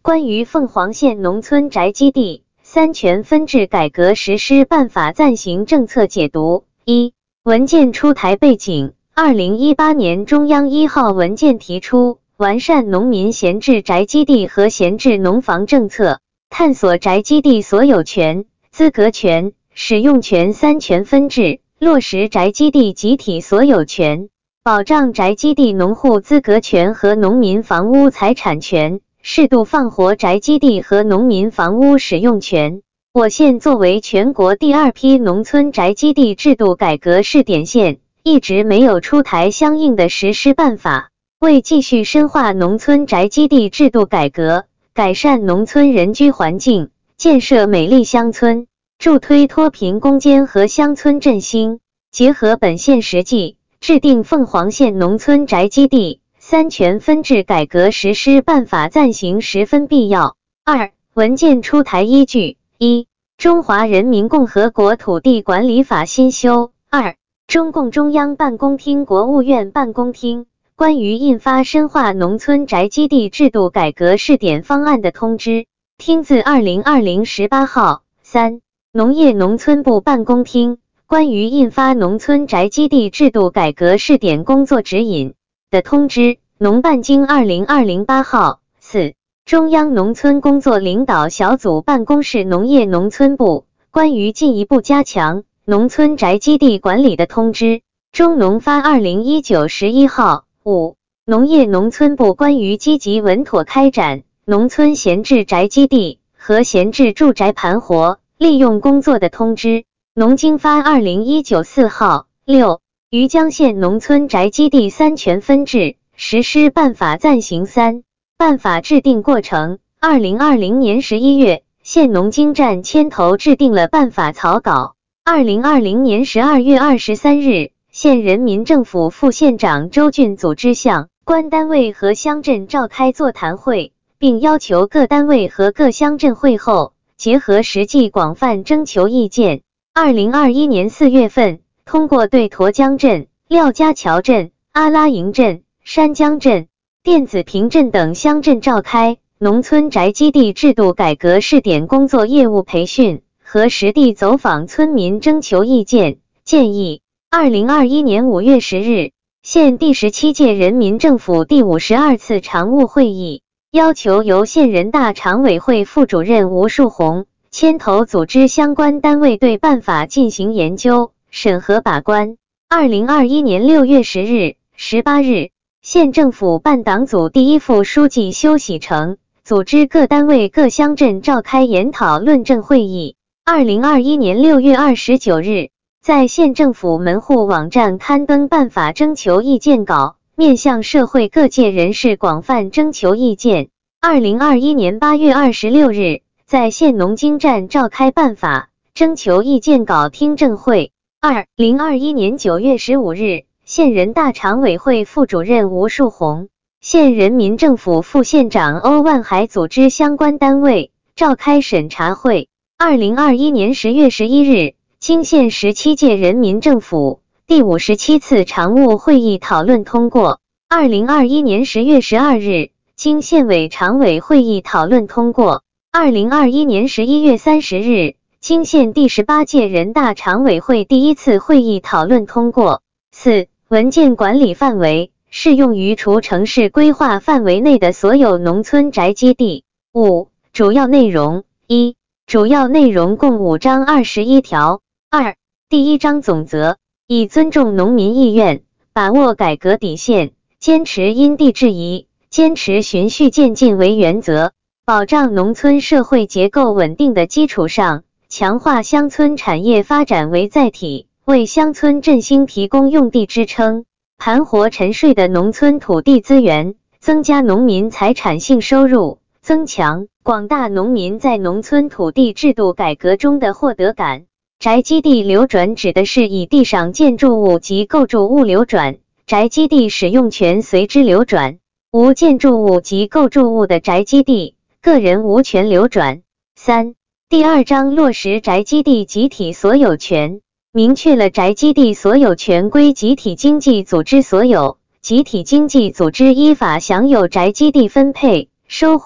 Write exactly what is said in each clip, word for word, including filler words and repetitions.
关于凤凰县农村宅基地三权分置改革实施办法暂行政策解读。一、文件出台背景。二零一八年中央一号文件提出，完善农民闲置宅基地和闲置农房政策，探索宅基地所有权、资格权、使用权三权分置，落实宅基地集体所有权，保障宅基地农户资格权和农民房屋财产权，适度放活宅基地和农民房屋使用权。我县作为全国第二批农村宅基地制度改革试点县，一直没有出台相应的实施办法。为继续深化农村宅基地制度改革，改善农村人居环境，建设美丽乡村，助推脱贫攻坚和乡村振兴，结合本县实际，制定凤凰县农村宅基地三权分置改革实施办法暂行十分必要。二、文件出台依据：一、中华人民共和国土地管理法新修；二、中共中央办公厅、国务院办公厅关于印发深化农村宅基地制度改革试点方案的通知，听自二零二零十八号。三、农业农村部办公厅关于印发农村宅基地制度改革试点工作指引的通知，农办经二零二零八号。四、中央农村工作领导小组办公室农业农村部关于进一步加强农村宅基地管理的通知，中农发二零一九十一号。五、农业农村部关于积极稳妥开展农村闲置宅基地和闲置住宅盘活利用工作的通知，农经发二零一九四号。六、余江县农村宅基地三权分置实施办法暂行三、办法制定过程。二零二零年十一月，县农经站牵头制定了办法草稿。二零二零年十二月二十三日，县人民政府副县长周俊组织向关单位和乡镇召开座谈会，并要求各单位和各乡镇会后，结合实际广泛征求意见。二零二一年四月份，通过对沱江镇、廖家桥镇、阿拉营镇、山江镇、电子坪镇等乡镇召开农村宅基地制度改革试点工作业务培训和实地走访村民征求意见建议。二零二一年五月十日，县第十七届人民政府第五十二次常务会议要求由县人大常委会副主任吴树红牵头组织相关单位对办法进行研究、审核把关。二零二一年六月十日、十八日，县政府办党组第一副书记修喜成组织各单位各乡镇召开研讨论证会议。二零二一年六月二十九日，在县政府门户网站刊登办法征求意见稿，面向社会各界人士广泛征求意见。二零二一年八月二十六日，在县农经站召开办法征求意见稿听证会。二零二一年九月十五日，县人大常委会副主任吴树红、县人民政府副县长欧万海组织相关单位召开审查会。二零二一年十月十一日，经县十七届人民政府第五十七次常务会议讨论通过。二零二一年十月十二日，经县委常委会议讨论通过。二零二一年十一月三十日，经县第十八届人大常委会第一次会议讨论通过。四、文件管理范围适用于除城市规划范围内的所有农村宅基地。五、主要内容。一、主要内容共五章二十一条。二、第一章总则，以尊重农民意愿，把握改革底线，坚持因地制宜，坚持循序渐进为原则，保障农村社会结构稳定的基础上，强化乡村产业发展为载体，为乡村振兴提供用地支撑，盘活沉睡的农村土地资源，增加农民财产性收入，增强广大农民在农村土地制度改革中的获得感。宅基地流转指的是以地上建筑物及构筑物流转，宅基地使用权随之流转；无建筑物及构筑物的宅基地，个人无权流转。三、第二章落实宅基地集体所有权，明确了宅基地所有权归集体经济组织所有，集体经济组织依法享有宅基地分配、收回、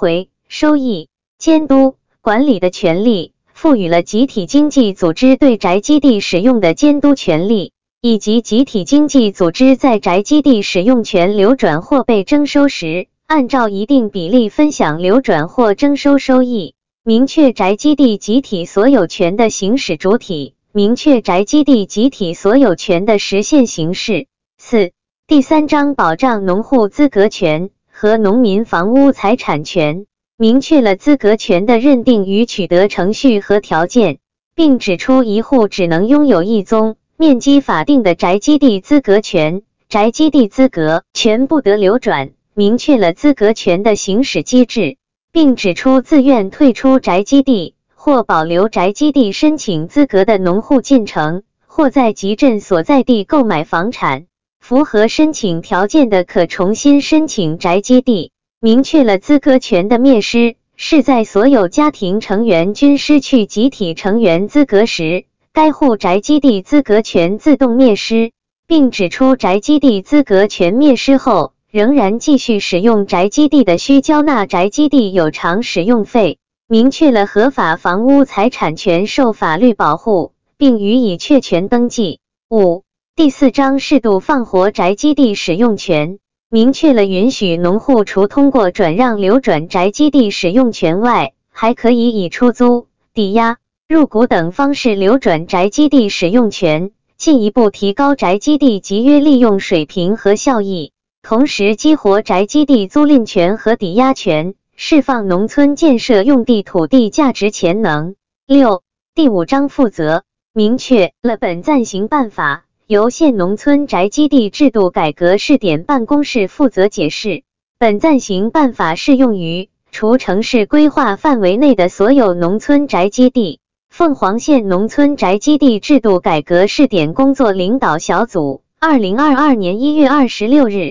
收益、监督、管理的权利，赋予了集体经济组织对宅基地使用的监督权利，以及集体经济组织在宅基地使用权流转或被征收时，按照一定比例分享流转或征收收益，明确宅基地集体所有权的行使主体，明确宅基地集体所有权的实现形式。四、第三章保障农户资格权和农民房屋财产权，明确了资格权的认定与取得程序和条件，并指出一户只能拥有一宗面积法定的宅基地资格权，宅基地资格权不得流转，明确了资格权的行使机制，并指出自愿退出宅基地或保留宅基地申请资格的农户进城，或在集镇所在地购买房产，符合申请条件的可重新申请宅基地，明确了资格权的灭失是在所有家庭成员均失去集体成员资格时，该户宅基地资格权自动灭失，并指出宅基地资格权灭失后，仍然继续使用宅基地的需交纳宅基地有偿使用费，明确了合法房屋财产权受法律保护，并予以确权登记。五、第四章适度放活宅基地使用权，明确了允许农户除通过转让流转宅基地使用权外，还可以以出租、抵押、入股等方式流转宅基地使用权，进一步提高宅基地集约利用水平和效益，同时激活宅基地租赁权和抵押权，释放农村建设用地土地价值潜能。六、第五章负责，明确了本暂行办法由县农村宅基地制度改革试点办公室负责解释。本暂行办法适用于除城市规划范围内的所有农村宅基地。凤凰县农村宅基地制度改革试点工作领导小组，二零二二年一月二十六日。